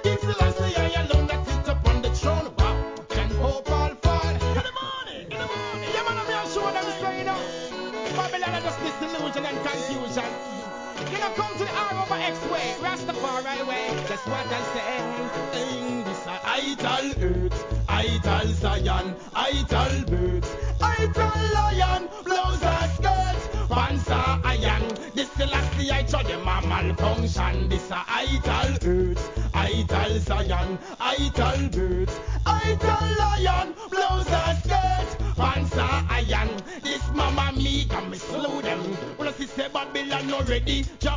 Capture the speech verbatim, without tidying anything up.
King Selassie I alone that sits upon the throne. Wow, can hope all fall. In the morning, in the morning. Yeah, man, I'm here sure them say, you know, Babylon are just disillusion and confusion. You know, come to the R over X way, Rastafari way. That's what I say. Hey, this a idol earth, idol Zion, idol birds, idol lion, blows a skirt, pants are iron. This Selassie I try them a malfunction. This a idol earth, idol Zion, idol birds, idol lion, blows a skirt, pants are iron. This mama me can me slow them. When I see say Babylon no ready,